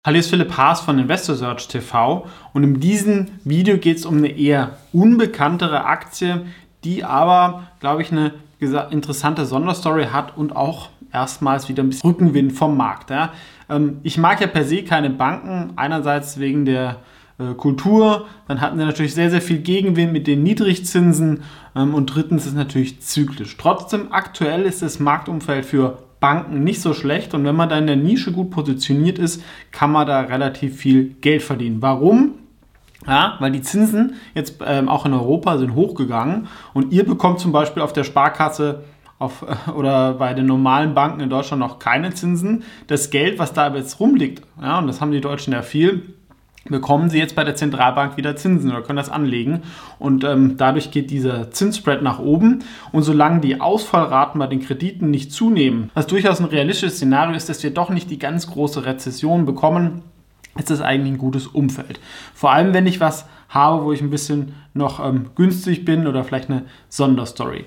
Hallo, hier ist Philipp Haas von Investor Search TV und in diesem Video geht es um eine eher unbekanntere Aktie, die aber, glaube ich, eine interessante Sonderstory hat und auch erstmals wieder ein bisschen Rückenwind vom Markt. Ja. Ich mag ja per se keine Banken, einerseits wegen der Kultur, dann hatten sie natürlich sehr, sehr viel Gegenwind mit den Niedrigzinsen und drittens ist es natürlich zyklisch. Trotzdem, aktuell ist das Marktumfeld für Banken nicht so schlecht und wenn man da in der Nische gut positioniert ist, kann man da relativ viel Geld verdienen. Warum? Ja, weil die Zinsen jetzt auch in Europa sind hochgegangen und ihr bekommt zum Beispiel auf der Sparkasse oder bei den normalen Banken in Deutschland noch keine Zinsen. Das Geld, was da jetzt rumliegt, ja, und das haben die Deutschen ja viel, bekommen sie jetzt bei der Zentralbank wieder Zinsen oder können das anlegen und dadurch geht dieser Zinsspread nach oben und solange die Ausfallraten bei den Krediten nicht zunehmen, was durchaus ein realistisches Szenario ist, dass wir doch nicht die ganz große Rezession bekommen, ist das eigentlich ein gutes Umfeld. Vor allem, wenn ich was habe, wo ich ein bisschen noch günstig bin oder vielleicht eine Sonderstory.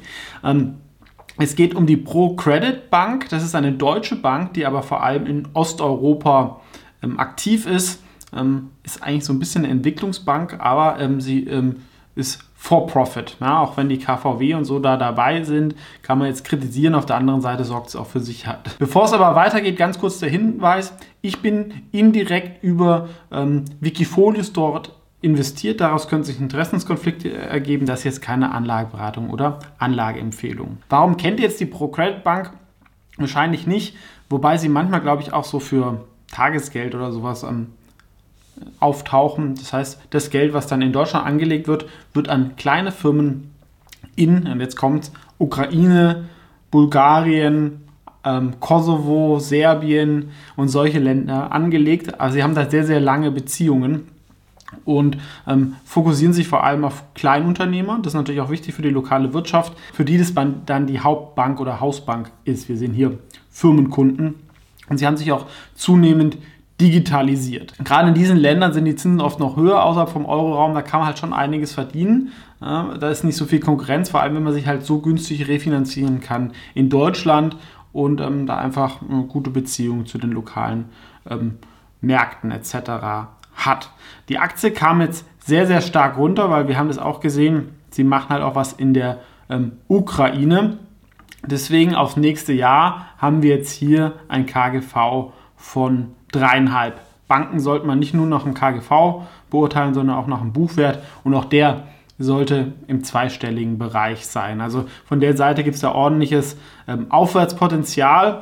Es geht um die ProCredit Bank, das ist eine deutsche Bank, die aber vor allem in Osteuropa aktiv ist. Ist eigentlich so ein bisschen eine Entwicklungsbank, aber sie ist for profit. Ja, auch wenn die KVW und so da dabei sind, kann man jetzt kritisieren. Auf der anderen Seite sorgt es auch für Sicherheit. Bevor es aber weitergeht, ganz kurz der Hinweis. Ich bin indirekt über Wikifolios dort investiert. Daraus können sich Interessenskonflikte ergeben. Das ist jetzt keine Anlageberatung oder Anlageempfehlung. Warum kennt ihr jetzt die ProCredit Bank? Wahrscheinlich nicht. Wobei sie manchmal, glaube ich, auch so für Tagesgeld oder sowas auftauchen. Das heißt, das Geld, was dann in Deutschland angelegt wird, wird an kleine Firmen und jetzt kommt Ukraine, Bulgarien, Kosovo, Serbien und solche Länder angelegt. Also sie haben da sehr, sehr lange Beziehungen und fokussieren sich vor allem auf Kleinunternehmer. Das ist natürlich auch wichtig für die lokale Wirtschaft, für die das dann die Hauptbank oder Hausbank ist. Wir sehen hier Firmenkunden und sie haben sich auch zunehmend digitalisiert. Gerade in diesen Ländern sind die Zinsen oft noch höher, außerhalb vom Euroraum, da kann man halt schon einiges verdienen. Ja, da ist nicht so viel Konkurrenz, vor allem wenn man sich halt so günstig refinanzieren kann in Deutschland und da einfach eine gute Beziehung zu den lokalen Märkten etc. hat. Die Aktie kam jetzt sehr, sehr stark runter, weil wir haben das auch gesehen, sie machen halt auch was in der Ukraine. Deswegen aufs nächste Jahr haben wir jetzt hier ein KGV von 3,5. Banken sollte man nicht nur nach dem KGV beurteilen, sondern auch nach dem Buchwert und auch der sollte im zweistelligen Bereich sein. Also von der Seite gibt es da ordentliches Aufwärtspotenzial.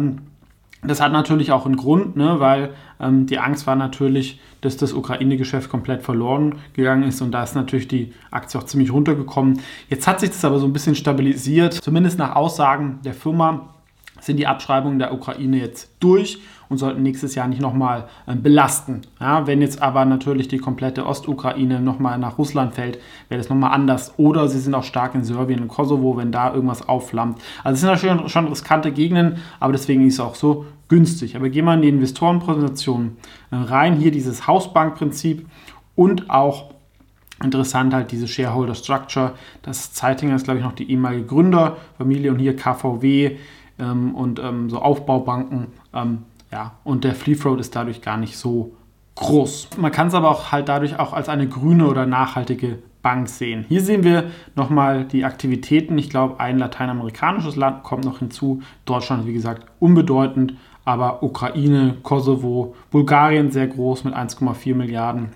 Das hat natürlich auch einen Grund, ne, weil die Angst war natürlich, dass das Ukraine-Geschäft komplett verloren gegangen ist und da ist natürlich die Aktie auch ziemlich runtergekommen. Jetzt hat sich das aber so ein bisschen stabilisiert, zumindest nach Aussagen der Firma sind die Abschreibungen der Ukraine jetzt durch und sollten nächstes Jahr nicht nochmal belasten. Ja, wenn jetzt aber natürlich die komplette Ostukraine nochmal nach Russland fällt, wäre das nochmal anders. Oder sie sind auch stark in Serbien und Kosovo, wenn da irgendwas aufflammt. Also es sind natürlich schon riskante Gegenden, aber deswegen ist es auch so günstig. Aber gehen wir in die Investorenpräsentation rein. Hier dieses Hausbankprinzip und auch interessant halt diese Shareholder Structure. Das Zeitinger ist, glaube ich, noch die ehemalige Gründerfamilie und hier KVW und so Aufbaubanken. Und der Free Float ist dadurch gar nicht so groß. Man kann es aber auch halt dadurch auch als eine grüne oder nachhaltige Bank sehen. Hier sehen wir nochmal die Aktivitäten. Ich glaube, ein lateinamerikanisches Land kommt noch hinzu. Deutschland, wie gesagt, unbedeutend, aber Ukraine, Kosovo, Bulgarien sehr groß mit 1,4 Milliarden.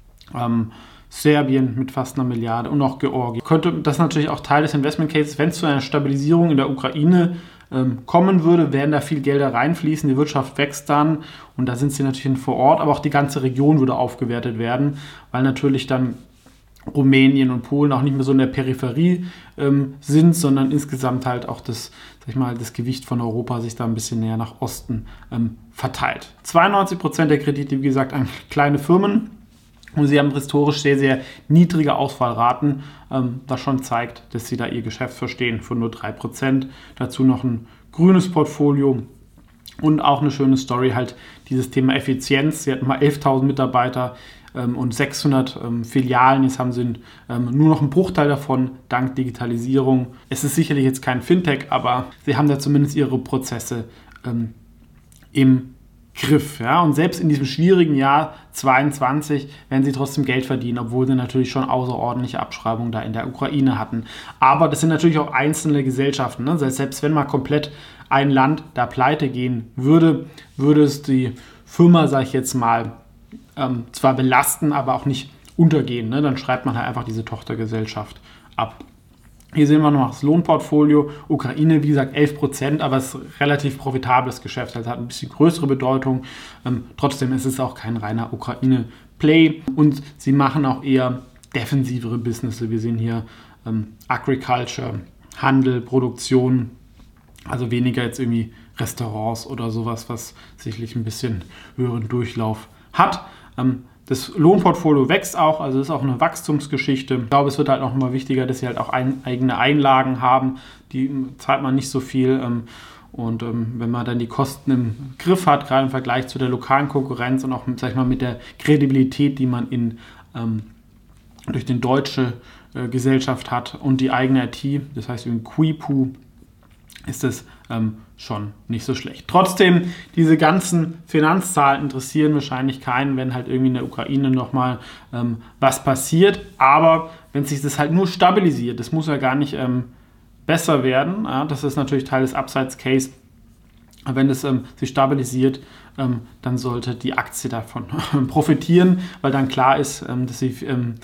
Serbien mit fast 1 Milliarde und auch Georgien. Könnte das natürlich auch Teil des Investment Cases, wenn es zu einer Stabilisierung in der Ukraine kommen würde, werden da viel Gelder reinfließen, die Wirtschaft wächst dann und da sind sie natürlich vor Ort, aber auch die ganze Region würde aufgewertet werden, weil natürlich dann Rumänien und Polen auch nicht mehr so in der Peripherie sind, sondern insgesamt halt auch das Gewicht von Europa sich da ein bisschen näher nach Osten verteilt. 92% der Kredite, wie gesagt, an kleine Firmen. Und sie haben historisch sehr, sehr niedrige Ausfallraten, was schon zeigt, dass sie da ihr Geschäft verstehen, von nur 3%. Dazu noch ein grünes Portfolio und auch eine schöne Story, halt dieses Thema Effizienz. Sie hatten mal 11.000 Mitarbeiter und 600 Filialen. Jetzt haben sie nur noch einen Bruchteil davon, dank Digitalisierung. Es ist sicherlich jetzt kein Fintech, aber sie haben da zumindest ihre Prozesse im Griff. Ja? Und selbst in diesem schwierigen Jahr 2022 werden sie trotzdem Geld verdienen, obwohl sie natürlich schon außerordentliche Abschreibungen da in der Ukraine hatten. Aber das sind natürlich auch einzelne Gesellschaften. Ne? Selbst wenn mal komplett ein Land da pleite gehen würde, würde es die Firma, sage ich jetzt mal, zwar belasten, aber auch nicht untergehen. Ne? Dann schreibt man halt einfach diese Tochtergesellschaft ab. Hier sehen wir noch das Lohnportfolio. Ukraine, wie gesagt, 11%, aber es ist ein relativ profitables Geschäft. Also hat ein bisschen größere Bedeutung. Trotzdem ist es auch kein reiner Ukraine-Play. Und sie machen auch eher defensivere Businesses. Wir sehen hier Agriculture, Handel, Produktion. Also weniger jetzt irgendwie Restaurants oder sowas, was sicherlich ein bisschen höheren Durchlauf hat. Das Lohnportfolio wächst auch, also ist auch eine Wachstumsgeschichte. Ich glaube, es wird halt auch immer wichtiger, dass sie halt auch eigene Einlagen haben. Die zahlt man nicht so viel. Und wenn man dann die Kosten im Griff hat, gerade im Vergleich zu der lokalen Konkurrenz und auch, sag ich mal, mit der Kredibilität, die man durch die deutsche Gesellschaft hat und die eigene IT, das heißt in Quipu, ist es schon nicht so schlecht. Trotzdem, diese ganzen Finanzzahlen interessieren wahrscheinlich keinen, wenn halt irgendwie in der Ukraine nochmal was passiert. Aber wenn sich das halt nur stabilisiert, das muss ja gar nicht besser werden. Ja, das ist natürlich Teil des Upsides-Case. Wenn es sich stabilisiert, dann sollte die Aktie davon profitieren, weil dann klar ist, dass sie,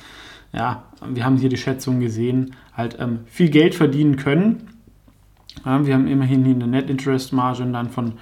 wir haben hier die Schätzungen gesehen, halt viel Geld verdienen können. Ja, wir haben immerhin hier eine Net Interest Margin dann von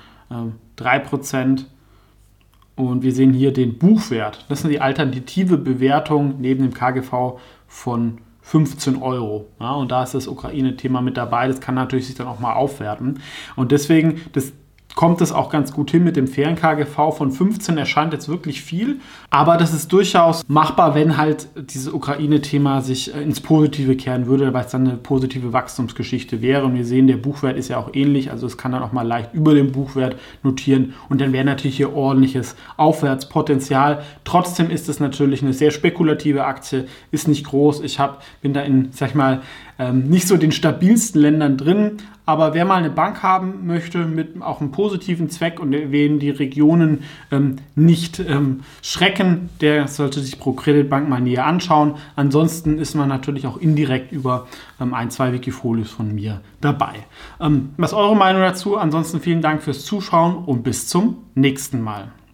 3% und wir sehen hier den Buchwert. Das ist die alternative Bewertung neben dem KGV von 15 €. Ja, und da ist das Ukraine-Thema mit dabei. Das kann natürlich sich dann auch mal aufwerten. Und deswegen, kommt es auch ganz gut hin mit dem fairen KGV von 15, erscheint jetzt wirklich viel, aber das ist durchaus machbar, wenn halt dieses Ukraine-Thema sich ins Positive kehren würde, weil es dann eine positive Wachstumsgeschichte wäre und wir sehen, der Buchwert ist ja auch ähnlich, also es kann dann auch mal leicht über dem Buchwert notieren und dann wäre natürlich hier ordentliches Aufwärtspotenzial. Trotzdem ist es natürlich eine sehr spekulative Aktie, ist nicht groß, bin da in, sag ich mal, nicht so den stabilsten Ländern drin, aber wer mal eine Bank haben möchte mit auch einem positiven Zweck und wen die Regionen nicht schrecken, der sollte sich ProCredit Bank mal näher anschauen. Ansonsten ist man natürlich auch indirekt über 1-2 Wikifolios von mir dabei. Was ist eure Meinung dazu? Ansonsten vielen Dank fürs Zuschauen und bis zum nächsten Mal.